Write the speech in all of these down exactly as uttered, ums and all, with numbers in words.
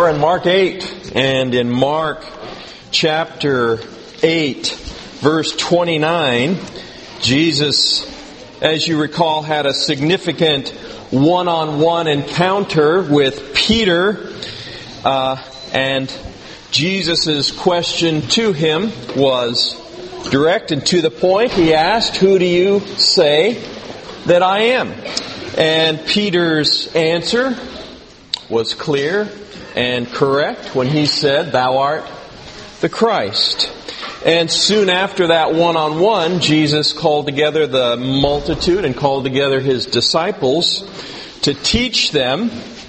We're in Mark eight, and in Mark chapter eight, verse twenty-nine, Jesus, as you recall, had a significant one-on-one encounter with Peter, uh, and Jesus' question to him was direct and to the point. He asked, "Who do you say that I am?" And Peter's answer was clear and correct when he said, "Thou art the Christ." And soon after that one-on-one, Jesus called together the multitude and called together His disciples to teach them.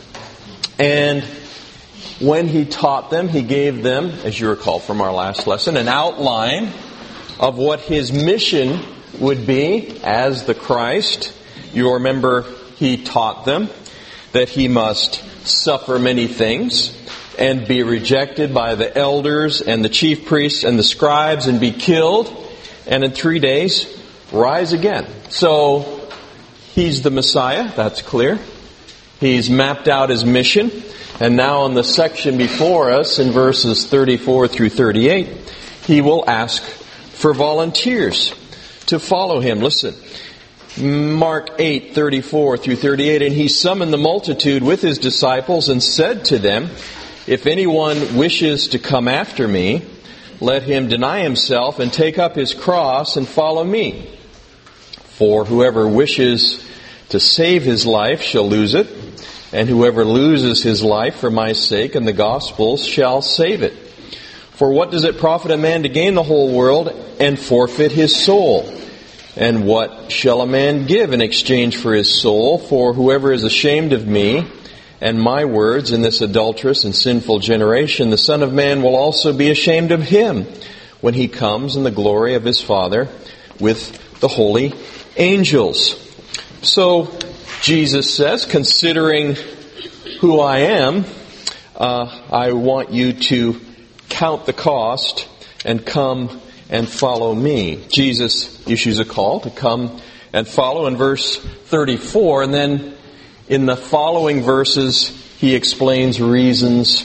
And when He taught them, He gave them, as you recall from our last lesson, an outline of what His mission would be as the Christ. You remember He taught them that He must suffer many things and be rejected by the elders and the chief priests and the scribes and be killed, and in three days rise again. So He's the Messiah, that's clear. He's mapped out His mission. And now in the section before us, in verses thirty-four through thirty-eight, He will ask for volunteers to follow Him. Listen, Mark eight, thirty-four through thirty-eight, "And He summoned the multitude with His disciples and said to them, If anyone wishes to come after me, let him deny himself and take up his cross and follow me. For whoever wishes to save his life shall lose it, and whoever loses his life for my sake and the gospel's shall save it. For what does it profit a man to gain the whole world and forfeit his soul? And what shall a man give in exchange for his soul? For whoever is ashamed of me and my words in this adulterous and sinful generation, the Son of Man will also be ashamed of him when He comes in the glory of His Father with the holy angels." So Jesus says, considering who I am, uh, I want you to count the cost and come and follow me. Jesus issues a call to come and follow in verse thirty-four, and then in the following verses He explains reasons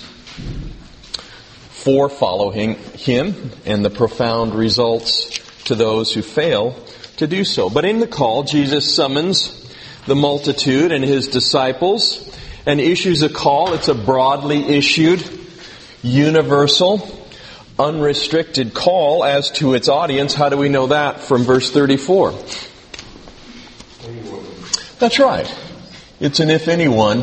for following Him and the profound results to those who fail to do so. But in the call, Jesus summons the multitude and His disciples and issues a call. It's a broadly issued, universal, unrestricted call as to its audience. How do we know that? From verse thirty-four. That's right. It's an if anyone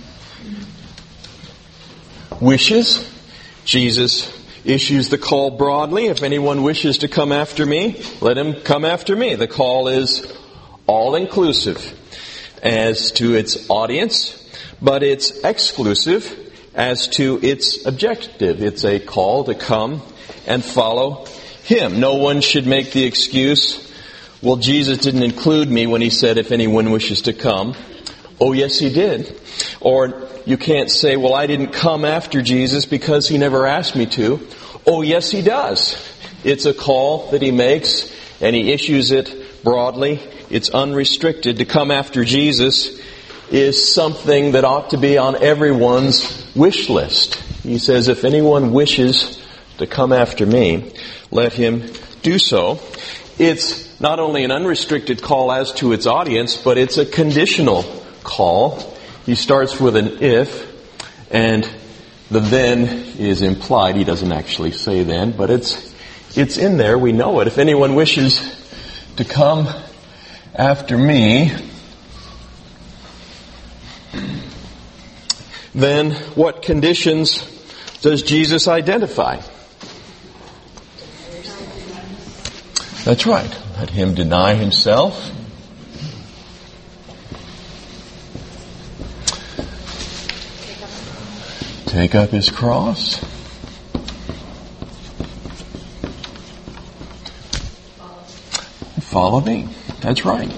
wishes. Jesus issues the call broadly. If anyone wishes to come after me, let him come after me. The call is all-inclusive as to its audience, but it's exclusive as to its objective. It's a call to come and follow Him. No one should make the excuse, well, Jesus didn't include me when He said, if anyone wishes to come. Oh, yes, He did. Or you can't say, well, I didn't come after Jesus because He never asked me to. Oh, yes, He does. It's a call that He makes, and He issues it broadly. It's unrestricted. To come after Jesus is something that ought to be on everyone's wish list. He says, if anyone wishes to come after me, let him do so. It's not only an unrestricted call as to its audience, but it's a conditional call. He starts with an if, and the then is implied. He doesn't actually say then, but it's it's in there. We know it. If anyone wishes to come after me, then what conditions does Jesus identify? That's right. Let him deny himself. Take up his cross. Follow me. That's right.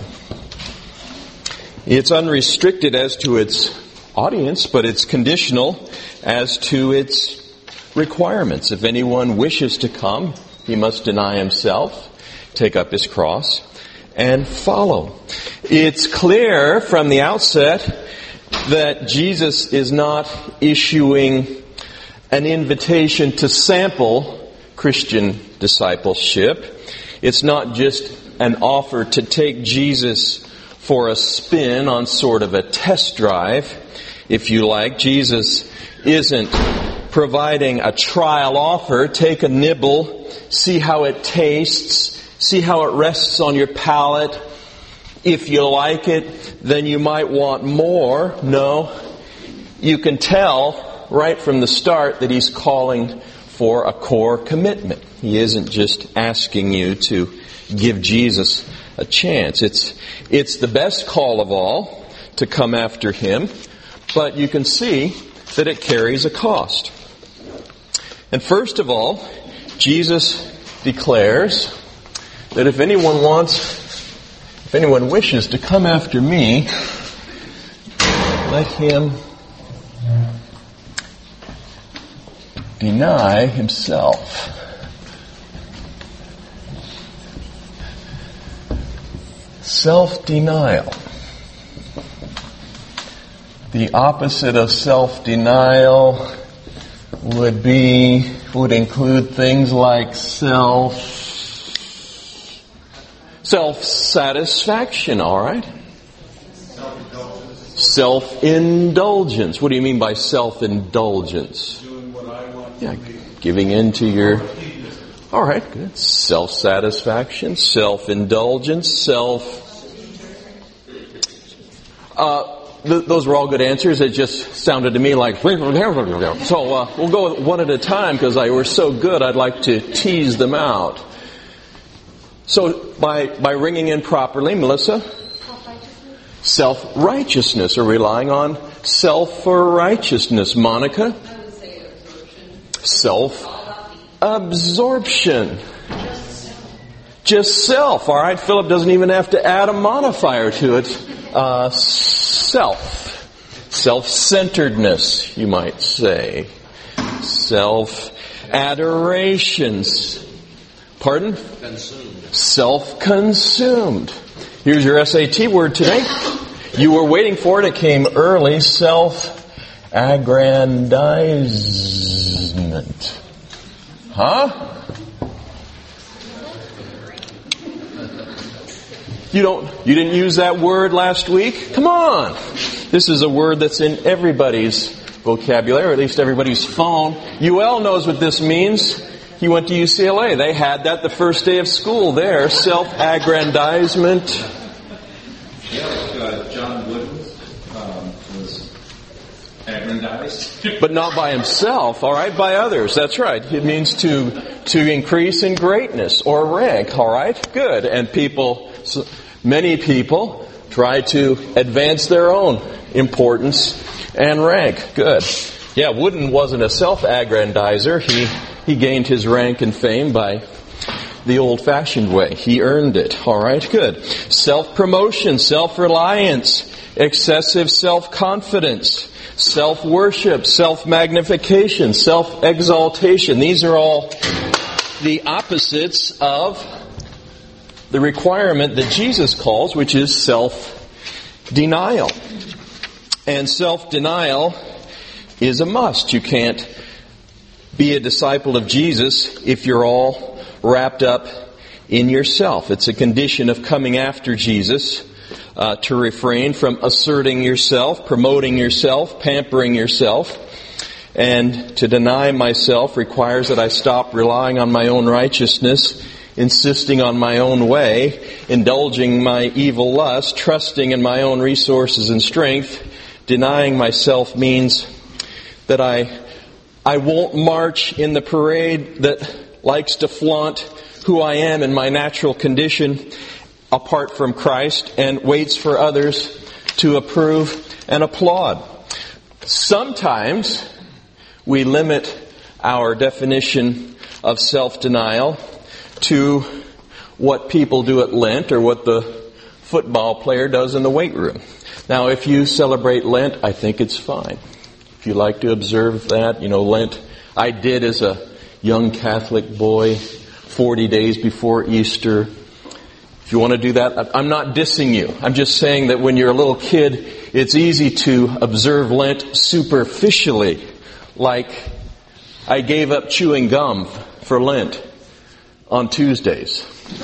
It's unrestricted as to its audience, but it's conditional as to its requirements. If anyone wishes to come, he must deny himself, take up his cross, and follow. It's clear from the outset that Jesus is not issuing an invitation to sample Christian discipleship. It's not just an offer to take Jesus for a spin on sort of a test drive, if you like. Jesus isn't providing a trial offer. Take a nibble, see how it tastes, see how it rests on your palate. If you like it, then you might want more. No, you can tell right from the start that He's calling for a core commitment. He isn't just asking you to give Jesus a chance. It's it's the best call of all to come after Him, but you can see that it carries a cost. And first of all, Jesus declares that if anyone wants, if anyone wishes to come after me, let him deny himself. Self-denial. The opposite of self-denial would be, would include things like self, self-satisfaction, all right? Self-indulgence. Self-indulgence. What do you mean by self-indulgence? Doing what I want. Yeah, giving in to your... All right, good. Self-satisfaction, self-indulgence, self... Uh, th- those were all good answers. It just sounded to me like... So uh, we'll go one at a time because I were so good I'd like to tease them out. So by, by ringing in properly, Melissa? Self-righteousness. Self-righteousness, or relying on self for righteousness. Monica? I would say absorption. Self-absorption. Just self. All right, Philip doesn't even have to add a modifier to it. Uh, self. Self-centeredness, you might say. Self-adorations. Pardon? Consumed. Self-consumed. Here's your S A T word today. You were waiting for it. It came early. Self-aggrandizement. Huh? You don't, you didn't use that word last week? Come on. This is a word that's in everybody's vocabulary, or at least everybody's phone. U L knows what this means. He went to U C L A. They had that the first day of school there. Self-aggrandizement. Yeah, like uh, John Wooden um, was aggrandized. But not by himself, all right? By others. That's right. It means to to increase in greatness or rank, all right? Good. And people, many people try to advance their own importance and rank. Good. Yeah, Wooden wasn't a self-aggrandizer. He he gained his rank and fame by the old-fashioned way. He earned it. All right, good. Self-promotion, self-reliance, excessive self-confidence, self-worship, self-magnification, self-exaltation. These are all the opposites of the requirement that Jesus calls, which is self-denial. And self-denial is a must. You can't be a disciple of Jesus if you're all wrapped up in yourself. It's a condition of coming after Jesus uh, to refrain from asserting yourself, promoting yourself, pampering yourself. And to deny myself requires that I stop relying on my own righteousness, insisting on my own way, indulging my evil lust, trusting in my own resources and strength. Denying myself means that I I won't march in the parade that likes to flaunt who I am in my natural condition apart from Christ and waits for others to approve and applaud. Sometimes we limit our definition of self-denial to what people do at Lent or what the football player does in the weight room. Now, if you celebrate Lent, I think it's fine. If you like to observe that, you know, Lent, I did as a young Catholic boy, forty days before Easter. If you want to do that, I'm not dissing you. I'm just saying that when you're a little kid, it's easy to observe Lent superficially, like I gave up chewing gum for Lent on Tuesdays.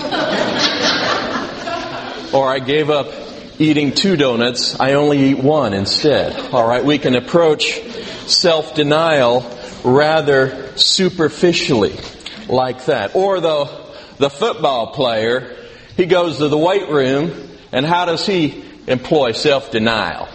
Or I gave up eating two donuts, I only eat one instead. All right, we can approach self-denial rather superficially like that. Or the, the football player, he goes to the weight room, and how does he employ self-denial?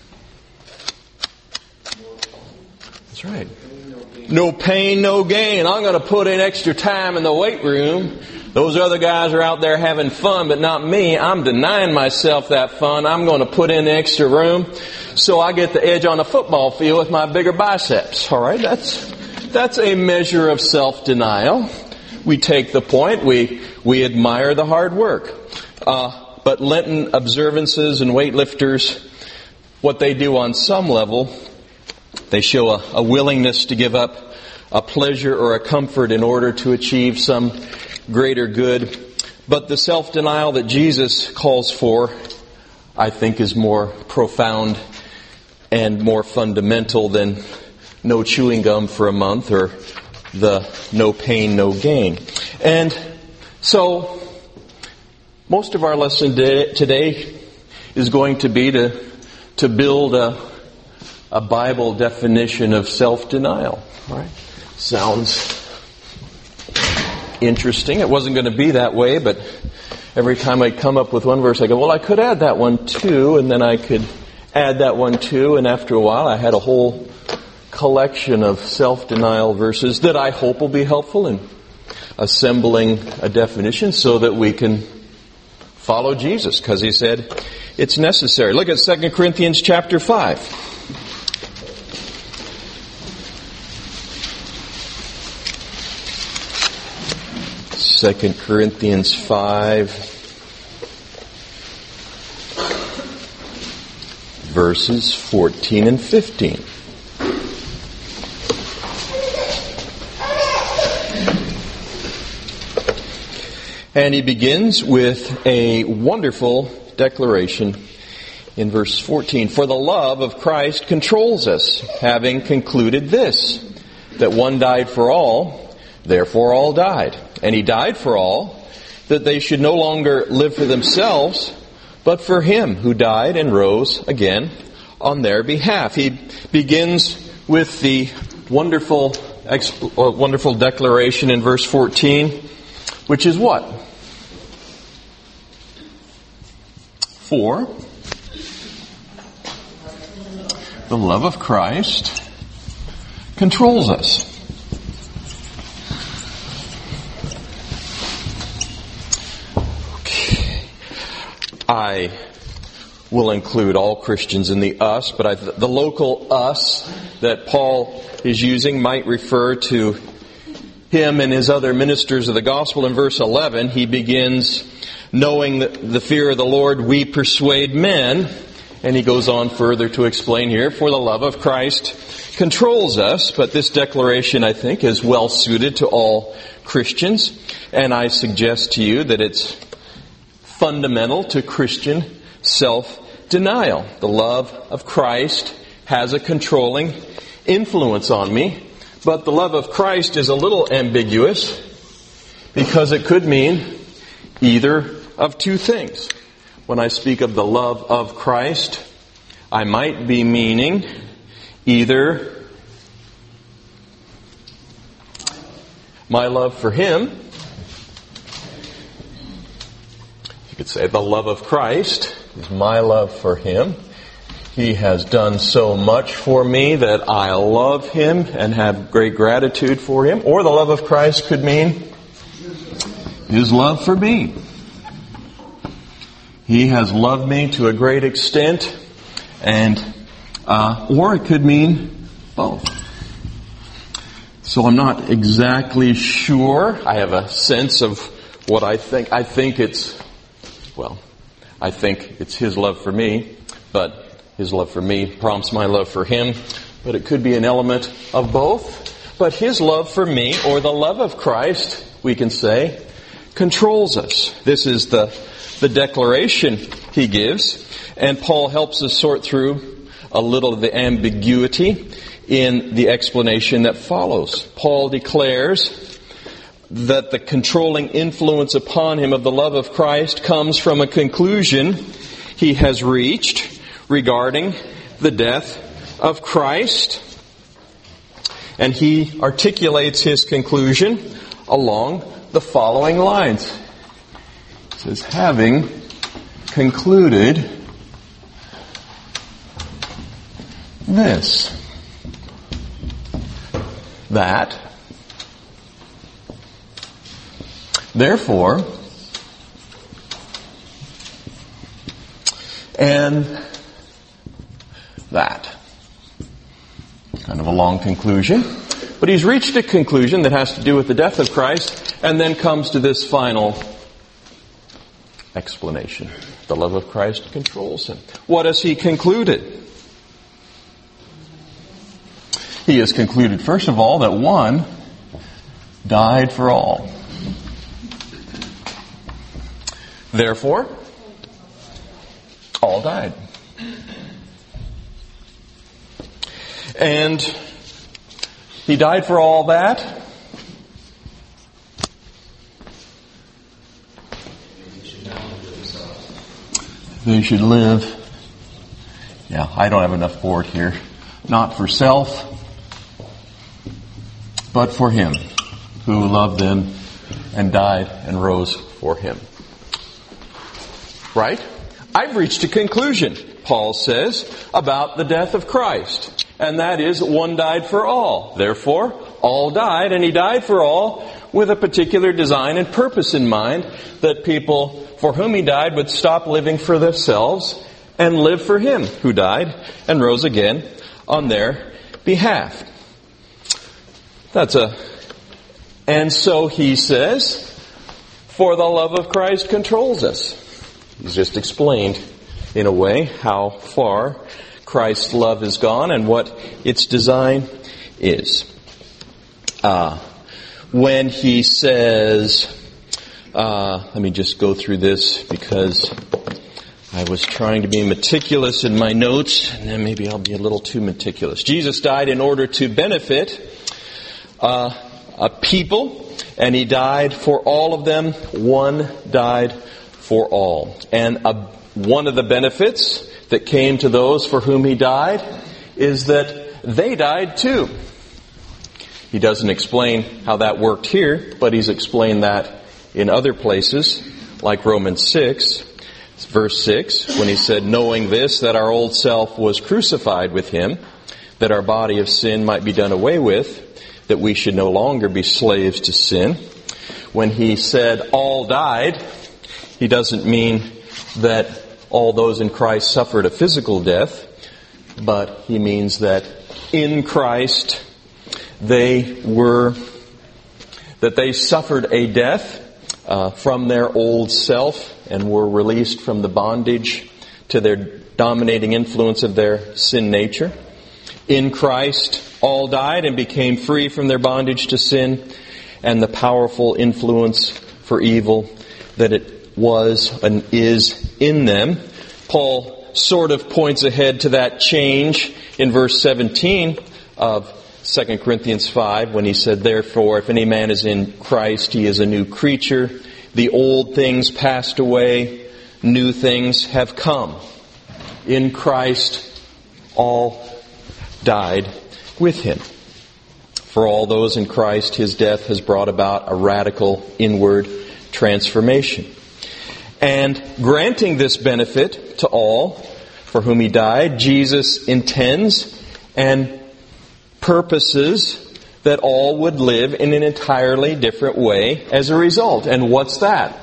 That's right. No pain, no gain. I'm going to put in extra time in the weight room. Those other guys are out there having fun, but not me. I'm denying myself that fun. I'm going to put in the extra room so I get the edge on the football field with my bigger biceps. All right, that's that's a measure of self-denial. We take the point. We we admire the hard work. Uh, but Lenten observances and weightlifters, what they do on some level, they show a, a willingness to give up a pleasure or a comfort in order to achieve some greater good. But the self-denial that Jesus calls for, I think, is more profound and more fundamental than no chewing gum for a month or the no pain, no gain. And so, most of our lesson today is going to be to, to build a, a Bible definition of self-denial. All right? Sounds interesting. It wasn't going to be that way, but every time I come up with one verse, I go, well, I could add that one too, and then I could add that one too, and after a while I had a whole collection of self-denial verses that I hope will be helpful in assembling a definition so that we can follow Jesus, because he said it's necessary. Look at Second Corinthians chapter five. Second Corinthians five, verses fourteen and fifteen. And he begins with a wonderful declaration in verse fourteen. For the love of Christ controls us, having concluded this, that one died for all, therefore all died. And he died for all, that they should no longer live for themselves, but for him who died and rose again on their behalf. He begins with the wonderful, exp- wonderful declaration in verse fourteen, which is what? For the love of Christ controls us. I will include all Christians in the us, but I, the local us that Paul is using might refer to him and his other ministers of the gospel. In verse eleven, he begins, knowing the, the fear of the Lord, we persuade men. And he goes on further to explain here, for the love of Christ controls us. But this declaration, I think, is well suited to all Christians. And I suggest to you that it's fundamental to Christian self-denial. The love of Christ has a controlling influence on me, but the love of Christ is a little ambiguous because it could mean either of two things. When I speak of the love of Christ, I might be meaning either my love for Him. You could say the love of Christ is my love for Him. He has done so much for me that I love Him and have great gratitude for Him. Or the love of Christ could mean His love for me. He has loved me to a great extent, and uh, or it could mean both. So I'm not exactly sure. I have a sense of what I think. I think it's, well, I think it's His love for me, but His love for me prompts my love for Him. But it could be an element of both. But His love for me, or the love of Christ, we can say, controls us. This is the the declaration he gives. And Paul helps us sort through a little of the ambiguity in the explanation that follows. Paul declares that the controlling influence upon him of the love of Christ comes from a conclusion he has reached regarding the death of Christ. And he articulates his conclusion along the following lines. It says, having concluded this, that, therefore, and that. Kind of a long conclusion. But he's reached a conclusion that has to do with the death of Christ, and then comes to this final explanation. The love of Christ controls him. What has he concluded? He has concluded, first of all, that one died for all. Therefore, all died. And he died for all that. They should live. Yeah, I don't have enough for it here. Not for self, but for him who loved them and died and rose for him. Right? I've reached a conclusion, Paul says, about the death of Christ. And that is, one died for all. Therefore, all died, and he died for all with a particular design and purpose in mind, that people for whom he died would stop living for themselves and live for him who died and rose again on their behalf. That's a, and so he says, for the love of Christ controls us. He's just explained, in a way, how far Christ's love is gone and what its design is. Uh, when he says, uh, let me just go through this because I was trying to be meticulous in my notes, and then maybe I'll be a little too meticulous. Jesus died in order to benefit uh, a people, and he died for all of them. One died for all. And a, one of the benefits that came to those for whom he died is that they died too. He doesn't explain how that worked here, but he's explained that in other places, like Romans six, verse six, when he said, knowing this, that our old self was crucified with him, that our body of sin might be done away with, that we should no longer be slaves to sin. When he said all died, he doesn't mean that all those in Christ suffered a physical death, but he means that in Christ they were, that they suffered a death uh, from their old self and were released from the bondage to their dominating influence of their sin nature. In Christ, all died and became free from their bondage to sin and the powerful influence for evil that it was and is in them. Paul sort of points ahead to that change in verse seventeen of Second Corinthians five when he said, therefore, if any man is in Christ, he is a new creature. The old things passed away, new things have come. In Christ, all died with him. For all those in Christ, his death has brought about a radical inward transformation. And granting this benefit to all for whom he died, Jesus intends and purposes that all would live in an entirely different way as a result. And what's that?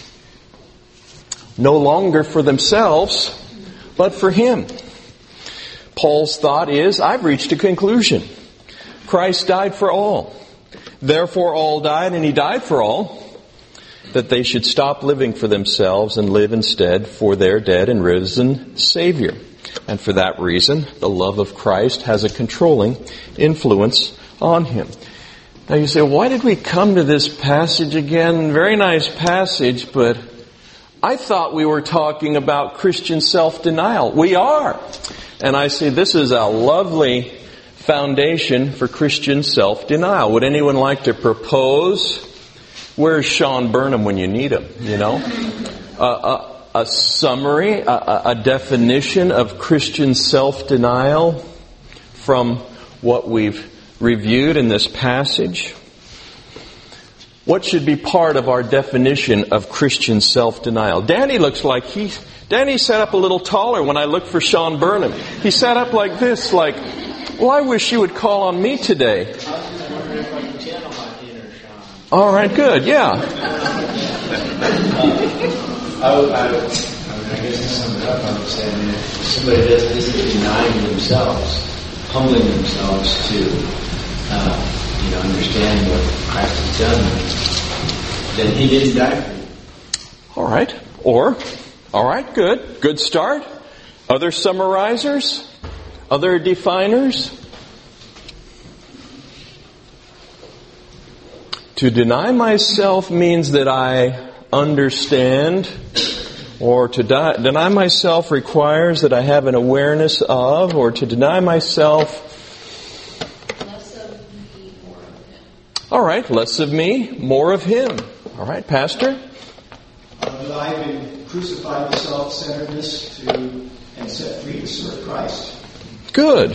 No longer for themselves, but for him. Paul's thought is, I've reached a conclusion. Christ died for all. Therefore all died, and he died for all, that they should stop living for themselves and live instead for their dead and risen Savior. And for that reason, the love of Christ has a controlling influence on him. Now you say, why did we come to this passage again? Very nice passage, but I thought we were talking about Christian self-denial. We are. And I say this is a lovely foundation for Christian self-denial. Would anyone like to propose? Where's Sean Burnham when you need him, you know? Uh, a, a summary, a, a definition of Christian self-denial from what we've reviewed in this passage. What should be part of our definition of Christian self-denial? Danny looks like he... Danny sat up a little taller when I looked for Sean Burnham. He sat up like this, like, well, I wish you would call on me today. All right, good, yeah. uh, I, would, I, would, I, mean, I guess to sum it up, I would say, I mean, if somebody does this, denying themselves, humbling themselves to, uh, you know, understand what Christ has done, then He didn't die for you. All right, or, all right, good, good start. Other summarizers? Other definers? To deny myself means that I understand, or to die, deny myself requires that I have an awareness of, or to deny myself... Less of me, more of Him. All right, less of me, more of Him. All right, Pastor? Uh, that I've been crucified with self-centeredness to and set free to serve Christ. Good.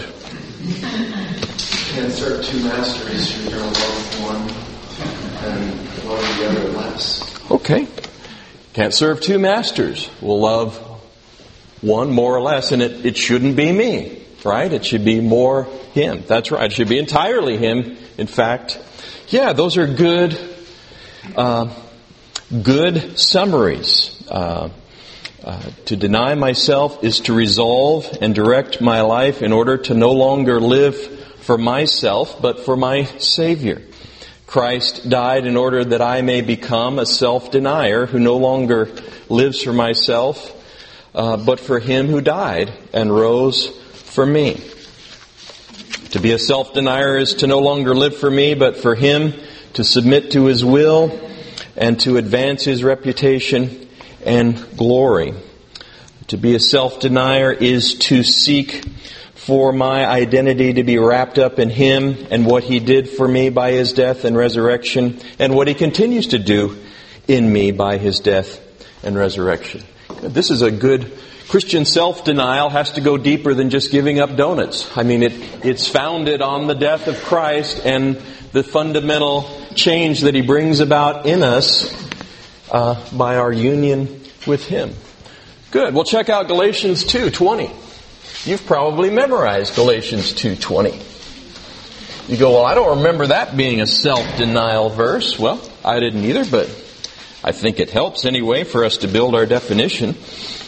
Can't serve two masters. You're going to love one and love the other less. Okay. Can't serve two masters. We'll love one more or less, and it, it shouldn't be me, right? It should be more Him. That's right. It should be entirely Him. In fact, yeah, those are good, uh, good summaries. Uh, Uh, to deny myself is to resolve and direct my life in order to no longer live for myself, but for my Savior. Christ died in order that I may become a self-denier who no longer lives for myself, uh, but for Him who died and rose for me. To be a self-denier is to no longer live for me, but for Him, to submit to His will and to advance His reputation and glory. To be a self-denier is to seek for my identity to be wrapped up in Him and what He did for me by His death and resurrection, and what He continues to do in me by His death and resurrection. This is a good Christian self-denial has to go deeper than just giving up donuts. I mean, it, it's founded on the death of Christ and the fundamental change that He brings about in us Uh, by our union with Him. Good. Well, check out Galatians two twenty. You've probably memorized Galatians two twenty. You go, well, I don't remember that being a self-denial verse. Well, I didn't either, but I think it helps anyway for us to build our definition.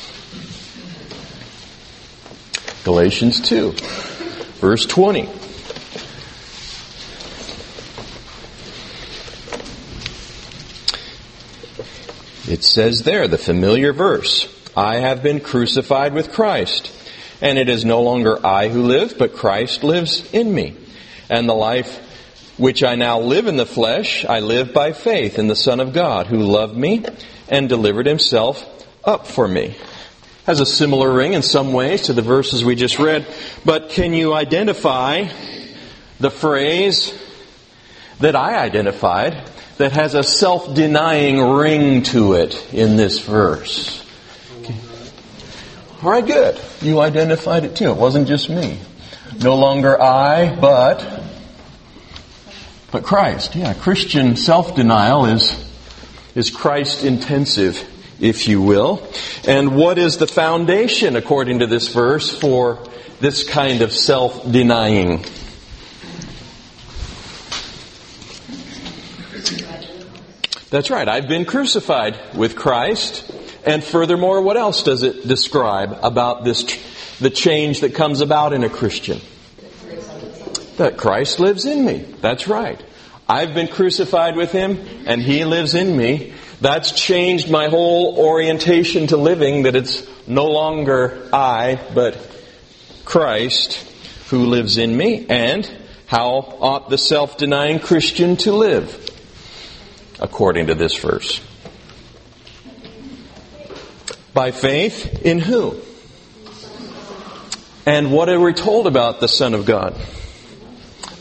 Galatians two, verse twenty. It says there, the familiar verse, I have been crucified with Christ, and it is no longer I who live, but Christ lives in me. And the life which I now live in the flesh, I live by faith in the Son of God, who loved me and delivered Himself up for me. Has a similar ring in some ways to the verses we just read, but can you identify the phrase that I identified that has a self-denying ring to it in this verse? Okay. All right, good. You identified it too. It wasn't just me. No longer I, but but Christ. Yeah, Christian self-denial is is Christ-intensive, if you will. And what is the foundation, according to this verse, for this kind of self-denying? That's right. I've been crucified with Christ. And furthermore, what else does it describe about this, the change that comes about in a Christian? That Christ lives in me. That's right. I've been crucified with Him, and He lives in me. That's changed my whole orientation to living, that it's no longer I, but Christ who lives in me. And how ought the self-denying Christian to live? According to this verse. By faith in who? And what are we told about the Son of God?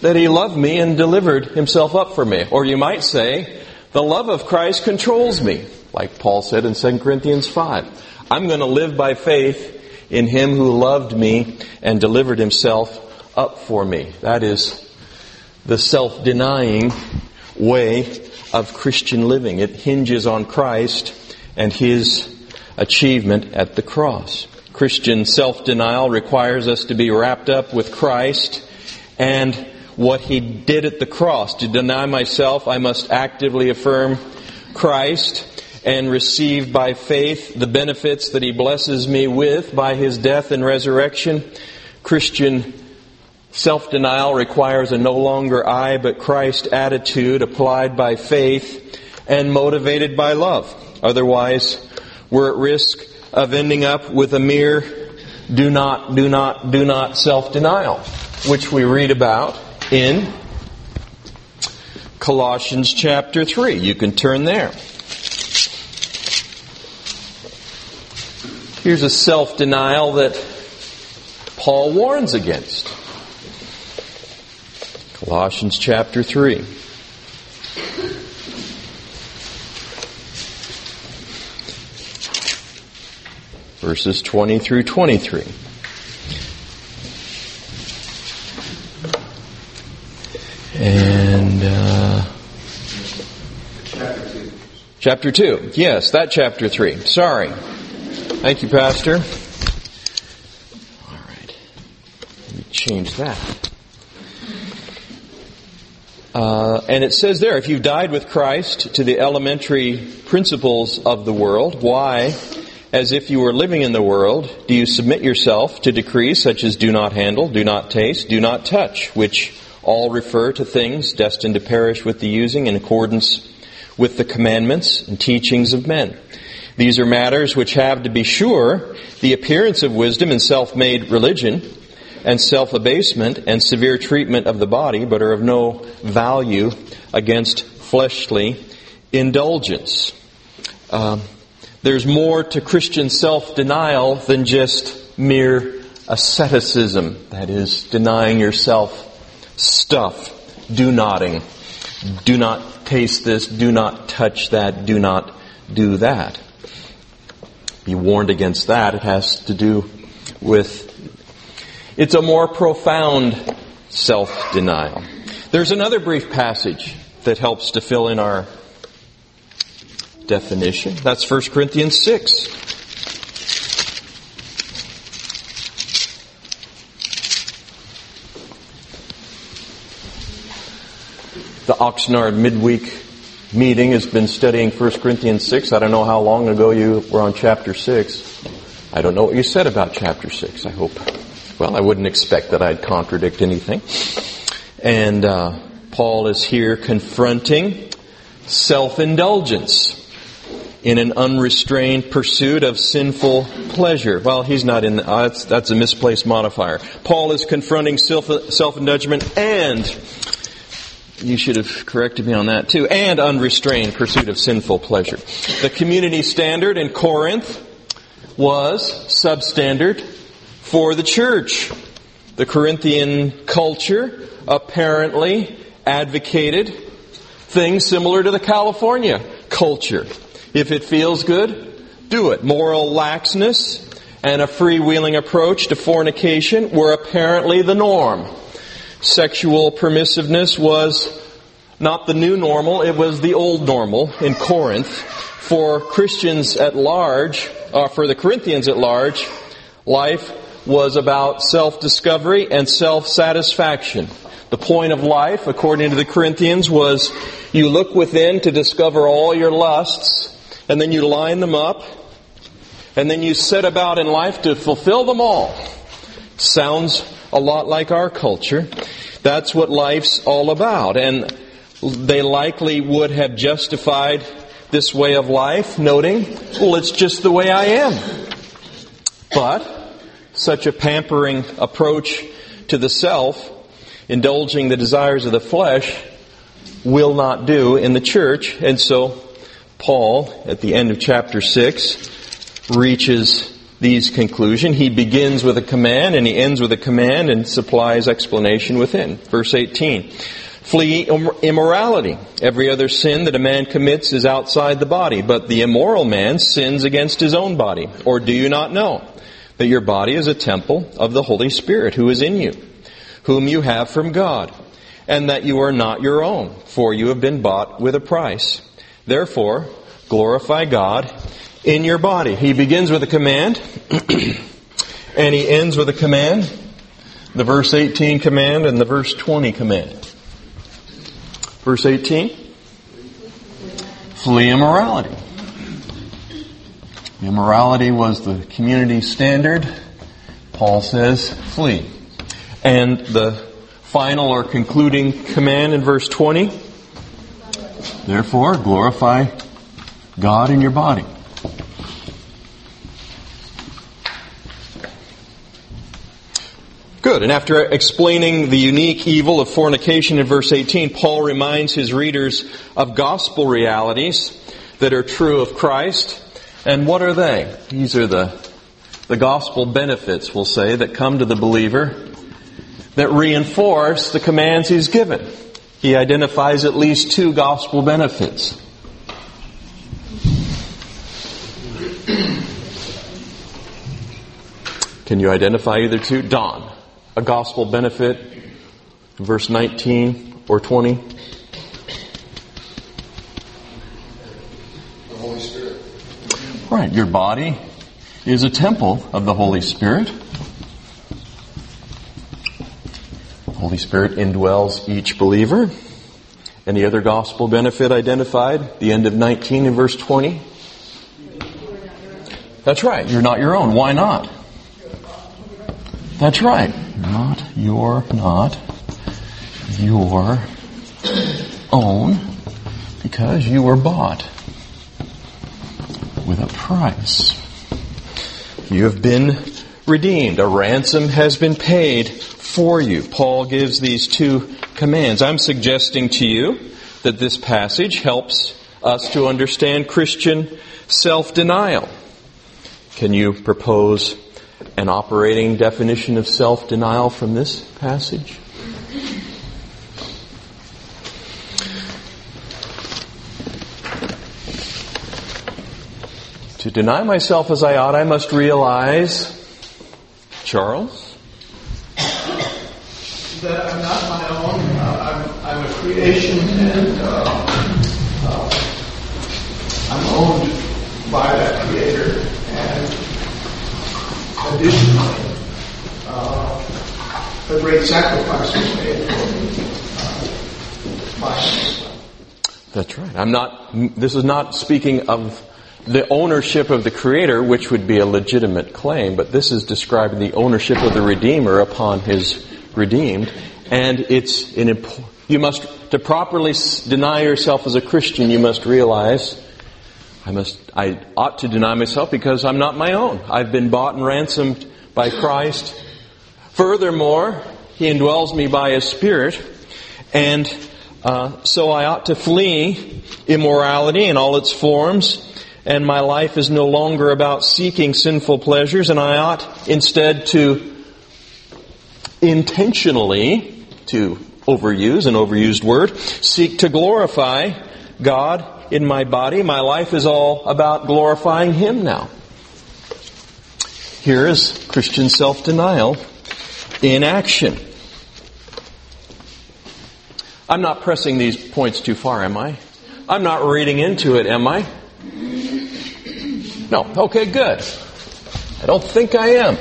that He loved me and delivered Himself up for me. Or you might say, the love of Christ controls me, like Paul said in Second Corinthians five. I'm going to live by faith in Him who loved me and delivered Himself up for me. That is the self-denying way of Christian living. It hinges on Christ and His achievement at the cross. Christian self-denial requires us to be wrapped up with Christ and what He did at the cross. To deny myself, I must actively affirm Christ and receive by faith the benefits that He blesses me with by His death and resurrection. Christian self-denial requires a no longer I but Christ attitude applied by faith and motivated by love. Otherwise, we're at risk of ending up with a mere do not, do not, do not self-denial, which we read about in Colossians chapter three. You can turn there. Here's a self-denial that Paul warns against. Colossians chapter three. Verses twenty through twenty-three. And uh, Chapter two. Chapter two. Yes, that chapter three. Sorry. Thank you, Pastor. All right. Let me change that. Uh, and it says there, if you've died with Christ to the elementary principles of the world, why, as if you were living in the world, do you submit yourself to decrees such as do not handle, do not taste, do not touch, which all refer to things destined to perish with the using in accordance with the commandments and teachings of men. These are matters which have, to be sure, the appearance of wisdom and self-made religion and self-abasement and severe treatment of the body, but are of no value against fleshly indulgence. Um, there's more to Christian self-denial than just mere asceticism. That is, denying yourself stuff, do-notting. Do not taste this, do not touch that, do not do that. Be warned against that. It has to do with, it's a more profound self-denial. There's another brief passage that helps to fill in our definition. That's First Corinthians six. The Oxnard midweek meeting has been studying First Corinthians six. I don't know how long ago you were on chapter six. I don't know what you said about chapter six, I hope. Well, I wouldn't expect that I'd contradict anything. And uh, Paul is here confronting self-indulgence in an unrestrained pursuit of sinful pleasure. Well, he's not in, the, uh, that's, that's a misplaced modifier. Paul is confronting self, self-indulgence and, you should have corrected me on that too, and unrestrained pursuit of sinful pleasure. The community standard in Corinth was substandard for the church. The Corinthian culture apparently advocated things similar to the California culture. If it feels good, do it. Moral laxness and a freewheeling approach to fornication were apparently the norm. Sexual permissiveness was not the new normal, it was the old normal in Corinth. For Christians at large, uh, for the Corinthians at large, life was about self-discovery and self-satisfaction. The point of life, according to the Corinthians, was you look within to discover all your lusts, and then you line them up, and then you set about in life to fulfill them all. Sounds a lot like our culture. That's what life's all about. And they likely would have justified this way of life, noting, well, it's just the way I am. But such a pampering approach to the self, indulging the desires of the flesh, will not do in the church. And so Paul, at the end of chapter six, reaches the these conclusion. He begins with a command and he ends with a command and supplies explanation within. Verse eighteen. Flee immorality. Every other sin that a man commits is outside the body, but the immoral man sins against his own body. Or do you not know that your body is a temple of the Holy Spirit who is in you, whom you have from God, and that you are not your own, for you have been bought with a price. Therefore, glorify God in your body. He begins with a command, and he ends with a command, the verse eighteen command and the verse twenty command. Verse eighteen, flee immorality. Immorality was the community standard. Paul says, flee. And the final or concluding command in verse twenty, therefore, glorify God in your body. Good. And after explaining the unique evil of fornication in verse eighteen, Paul reminds his readers of gospel realities that are true of Christ. And what are they? These are the, the gospel benefits, we'll say, that come to the believer that reinforce the commands he's given. He identifies at least two gospel benefits. Can you identify either two? Don. A gospel benefit, verse nineteen or twenty. The Holy Spirit. Right, your body is a temple of the Holy Spirit. The Holy Spirit indwells each believer. Any other gospel benefit identified? The end of nineteen and verse twenty. That's right, you're not your own. Why not? That's right. Not, you're not your own, because you were bought with a price. You have been redeemed. A ransom has been paid for you. Paul gives these two commands. I'm suggesting to you that this passage helps us to understand Christian self-denial. Can you propose an operating definition of self-denial from this passage? To deny myself as I ought, I must realize, Charles? That I'm not my own. Uh, I'm, I'm a creation, and uh, uh, I'm owned by that Creator. And additionally, uh, a great sacrifice was made for me uh, by Him. That's right. I'm not. This is not speaking of the ownership of the Creator, which would be a legitimate claim, but this is describing the ownership of the Redeemer upon His redeemed. And it's an imp- you must to properly deny yourself as a Christian. You must realize I must. I ought to deny myself because I'm not my own. I've been bought and ransomed by Christ. Furthermore, He indwells me by His Spirit, and uh, so I ought to flee immorality in all its forms. And my life is no longer about seeking sinful pleasures, and I ought instead to intentionally, to overuse an overused word, seek to glorify God in my body. My life is all about glorifying Him now. Here is Christian self-denial in action. I'm not pressing these points too far, am I? I'm not reading into it, am I? No. Okay, good. I don't think I am.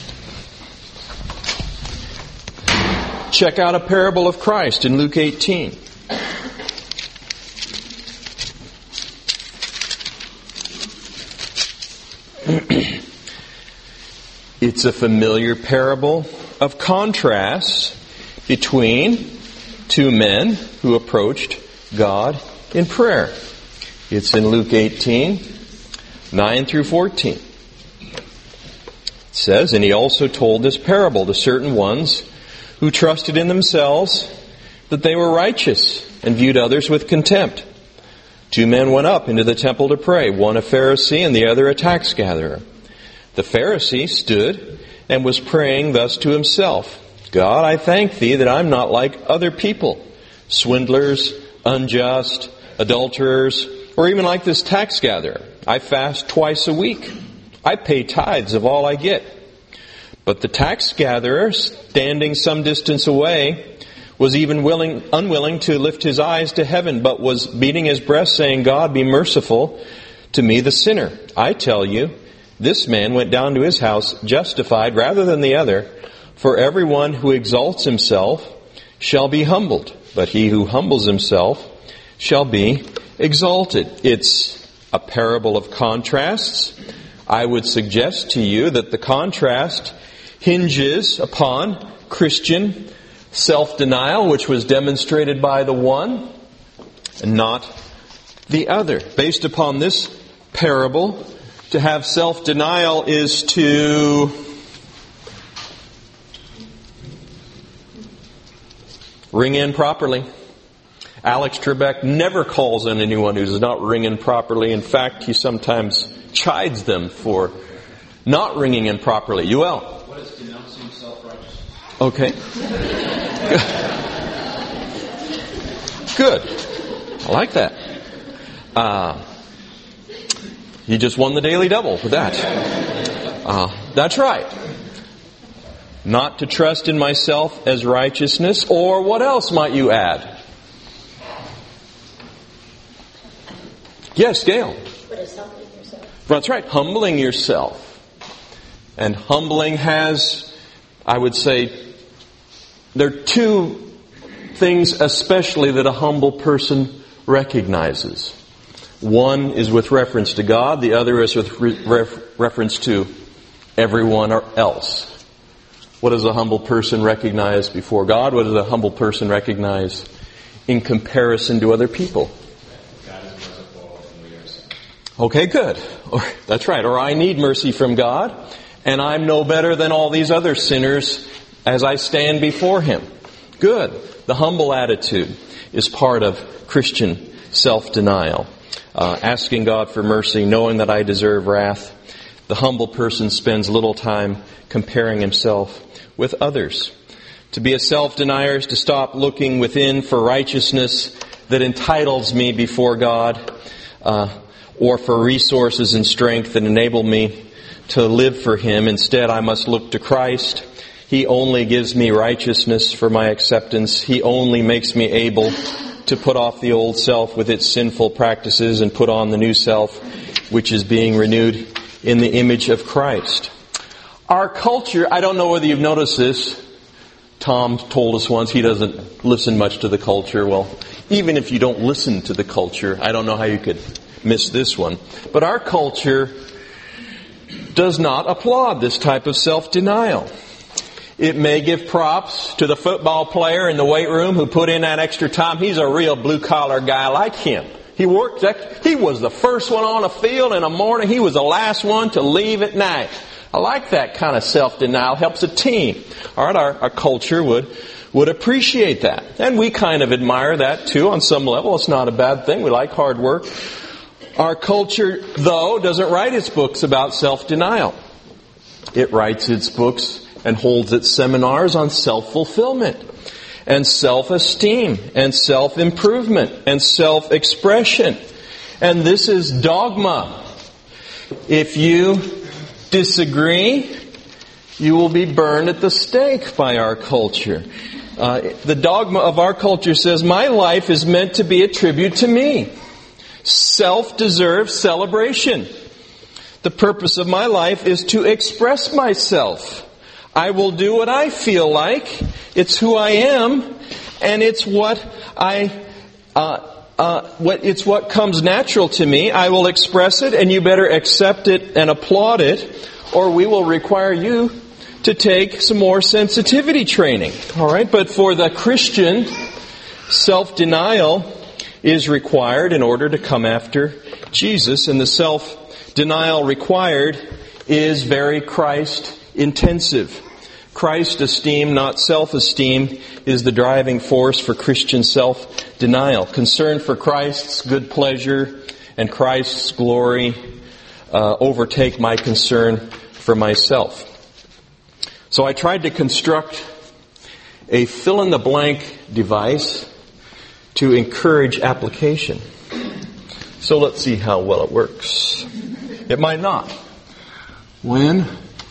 Check out a parable of Christ in Luke eighteen. It's a familiar parable of contrasts between two men who approached God in prayer. It's in Luke eighteen, nine through fourteen. It says, "And he also told this parable to certain ones who trusted in themselves that they were righteous and viewed others with contempt. Two men went up into the temple to pray, one a Pharisee and the other a tax gatherer. The Pharisee stood and was praying thus to himself, God, I thank thee that I'm not like other people, swindlers, unjust, adulterers, or even like this tax gatherer. I fast twice a week. I pay tithes of all I get. But the tax gatherer, standing some distance away, was even willing, unwilling to lift his eyes to heaven, but was beating his breast, saying, God, be merciful to me, the sinner. I tell you, this man went down to his house justified rather than the other. For everyone who exalts himself shall be humbled, but he who humbles himself shall be exalted. It's a parable of contrasts. I would suggest to you that the contrast hinges upon Christian self-denial, which was demonstrated by the one and not the other. Based upon this parable, to have self-denial is to ring in properly. Alex Trebek never calls on anyone who does not ring in properly. In fact, he sometimes chides them for not ringing in properly. Yuel. What is denouncing self-righteousness? Okay. Good. I like that. Uh, you just won the Daily Double with that. Uh, that's right. Not to trust in myself as righteousness, or what else might you add? Yes, Gail. What is humbling yourself? That's right, humbling yourself. And humbling has, I would say, there are two things especially that a humble person recognizes. One is with reference to God, the other is with re- ref- reference to everyone else. What does a humble person recognize before God? What does a humble person recognize in comparison to other people? God is merciful and we are sinners. Okay, good. Or, that's right. Or I need mercy from God, and I'm no better than all these other sinners as I stand before Him. Good. The humble attitude is part of Christian self-denial. Uh, asking God for mercy, knowing that I deserve wrath. The humble person spends little time comparing himself with others. To be a self-denier is to stop looking within for righteousness that entitles me before God, uh, or for resources and strength that enable me to live for Him. Instead, I must look to Christ. He only gives me righteousness for my acceptance. He only makes me able to put off the old self with its sinful practices and put on the new self, which is being renewed in the image of Christ. Our culture, I don't know whether you've noticed this. Tom told us once he doesn't listen much to the culture. Well, even if you don't listen to the culture, I don't know how you could miss this one. But our culture does not applaud this type of self-denial. It may give props to the football player in the weight room who put in that extra time. He's a real blue-collar guy like him. He worked, he was the first one on the field in the morning. He was the last one to leave at night. I like that kind of self-denial. Helps a team. All right, our, our culture would, would appreciate that. And we kind of admire that too on some level. It's not a bad thing. We like hard work. Our culture, though, doesn't write its books about self-denial. It writes its books and holds its seminars on self-fulfillment and self-esteem and self-improvement and self-expression. And this is dogma. If you disagree, you will be burned at the stake by our culture. Uh, the dogma of our culture says, my life is meant to be a tribute to me. Self-deserved celebration. The purpose of my life is to express myself. I will do what I feel like. It's who I am, and it's what I, uh, uh, what it's what comes natural to me. I will express it, and you better accept it and applaud it, or we will require you to take some more sensitivity training. All right, but for the Christian, self-denial is required in order to come after Jesus, and the self-denial required is very Christ-intensive. Christ esteem, not self-esteem, is the driving force for Christian self-denial. Concern for Christ's good pleasure and Christ's glory uh, overtake my concern for myself. So I tried to construct a fill-in-the-blank device to encourage application. So let's see how well it works. It might not. When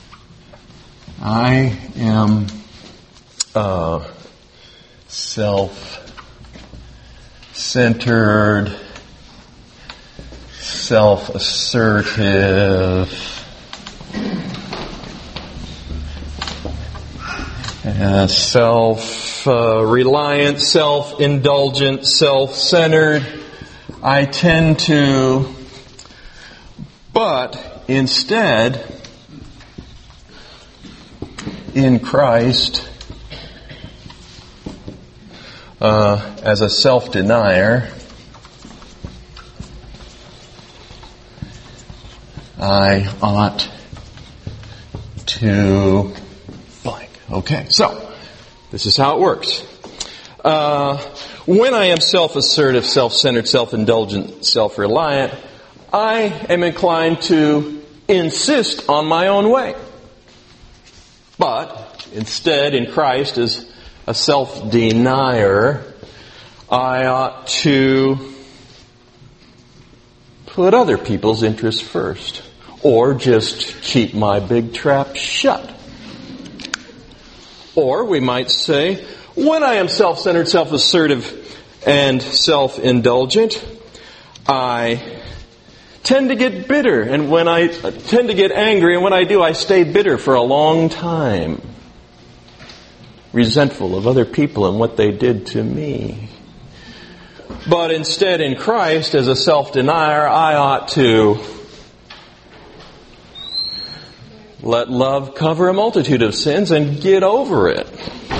I am uh, self-centered, self-assertive, uh, self-reliant, uh, self-indulgent, self-centered, I tend to, but instead, in Christ, uh, as a self-denier, I ought to blank. Okay, so this is how it works. Uh, when I am self-assertive, self-centered, self-indulgent, self-reliant, I am inclined to insist on my own way. But instead, in Christ, as a self-denier, I ought to put other people's interests first, or just keep my big trap shut. Or we might say, when I am self-centered, self-assertive, and self-indulgent, I tend to get bitter, and when I tend to get angry, and when I do, I stay bitter for a long time, resentful of other people and what they did to me. But instead, in Christ, as a self-denier, I ought to let love cover a multitude of sins and get over it.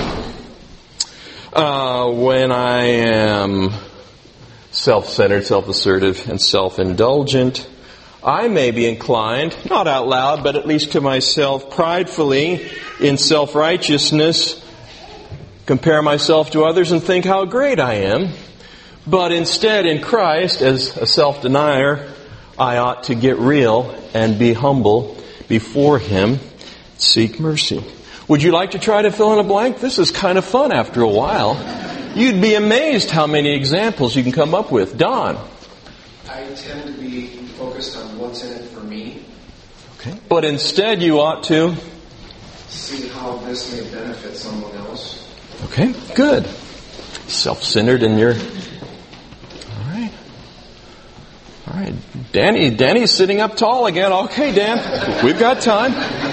Uh, when I am self-centered, self-assertive, and self-indulgent, I may be inclined, not out loud, but at least to myself, pridefully, in self-righteousness, compare myself to others and think how great I am. But instead, in Christ, as a self-denier, I ought to get real and be humble before Him, seek mercy. Would you like to try to fill in a blank? This is kind of fun after a while. You'd be amazed how many examples you can come up with. Don? I tend to be focused on what's in it for me. Okay. But instead you ought to see how this may benefit someone else. Okay, good. Self-centered in your... All right. All right. Danny, Danny's sitting up tall again. Okay, Dan. We've got time.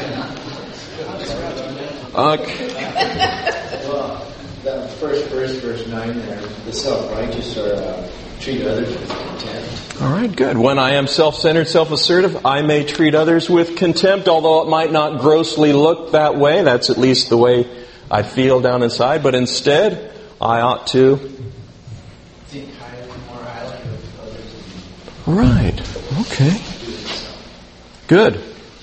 Okay. Well, the first verse, verse nine there, the self-righteous are uh, treat others with contempt. All right, good. When I am self-centered, self-assertive, I may treat others with contempt, although it might not grossly look that way. That's at least the way I feel down inside. But instead, I ought to think highly, more highly of others. Right. Okay. Good.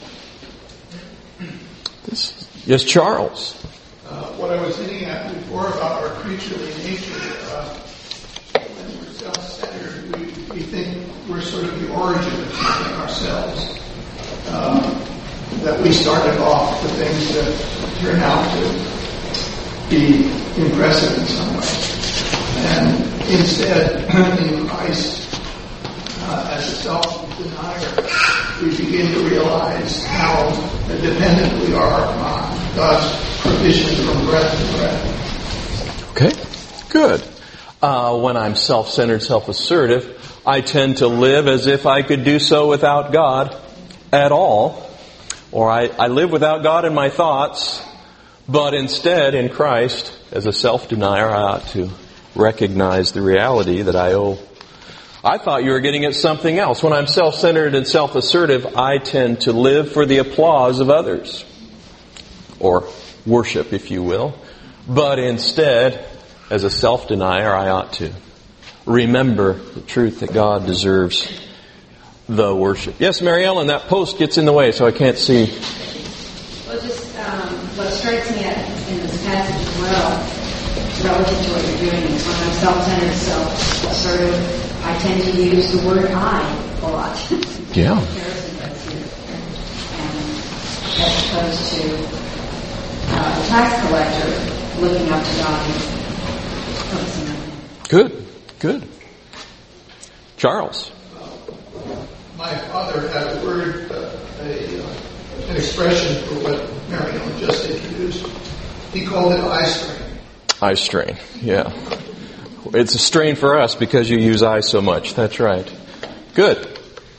This, yes, Charles. Uh, what I was hinting at before about our creaturely nature, uh, when we're self-centered, we, we think we're sort of the origin of something ourselves. Uh, that we started off with things that turn out to be impressive in some way. And instead, in Christ, uh, as a self-denier, we begin to realize how dependent we are on God's provision from breath to breath. Okay, good. Uh, when I'm self-centered, self-assertive, I tend to live as if I could do so without God at all. Or I, I live without God in my thoughts, but instead, in Christ, as a self-denier, I ought to recognize the reality that I owe. I thought you were getting at something else. When I'm self-centered and self-assertive, I tend to live for the applause of others. Or worship, if you will. But instead, as a self-denier, I ought to remember the truth that God deserves the worship. Yes, Mary Ellen, that post gets in the way, so I can't see. Well, just um, what strikes me at, in this passage as well, relative to what you're doing, is when I'm self-centered, self-assertive, I tend to use the word I a lot. Yeah. Comparison does here. And, opposed to uh, the tax collector looking up to God and focusing on Him. Good, good. Charles. My father had a word, uh, a, uh, an expression for what Mary Ellen just introduced. He called it eye strain. Eye strain, yeah. It's a strain for us because you use eye so much. That's right. Good.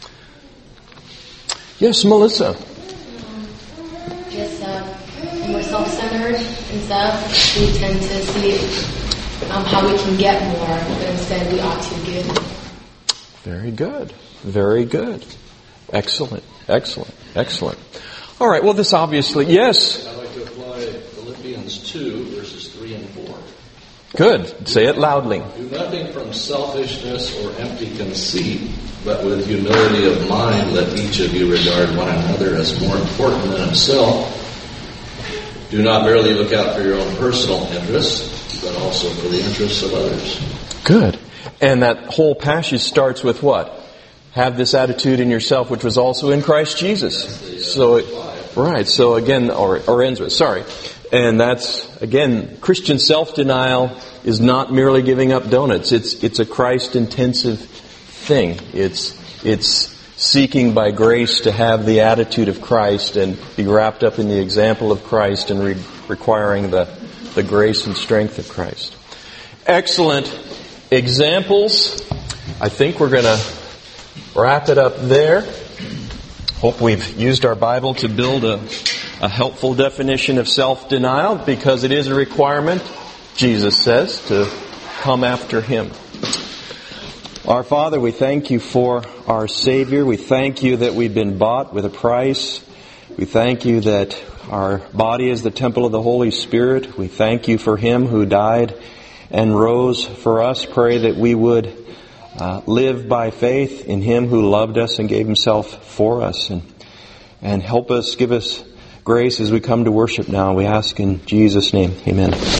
Yes, Melissa. Just uh, when we're self-centered and stuff, we tend to see um, how we can get more, but instead we ought to give. Very good. Very good. Excellent. Excellent. Excellent. All right. Well, this obviously, yes. I'd like to apply Philippians two, verses three and four. Good. Say it loudly. Do nothing from selfishness or empty conceit, but with humility of mind let each of you regard one another as more important than himself. Do not merely look out for your own personal interests, but also for the interests of others. Good. And that whole passage starts with what? Have this attitude in yourself, which was also in Christ Jesus. So, it, right. So again, or, or ends with, sorry. And that's, again, Christian self-denial is not merely giving up donuts. It's, it's a Christ-intensive thing. It's, it's seeking by grace to have the attitude of Christ and be wrapped up in the example of Christ and re- requiring the, the grace and strength of Christ. Excellent examples. I think we're going to wrap it up there. Hope we've used our Bible to build a, a helpful definition of self-denial, because it is a requirement, Jesus says, to come after Him. Our Father, we thank You for our Savior. We thank You that we've been bought with a price. We thank You that our body is the temple of the Holy Spirit. We thank You for Him who died and rose for us. Pray that we would uh, live by faith in Him who loved us and gave Himself for us. And, and help us, give us grace as we come to worship now. We ask in Jesus' name. Amen.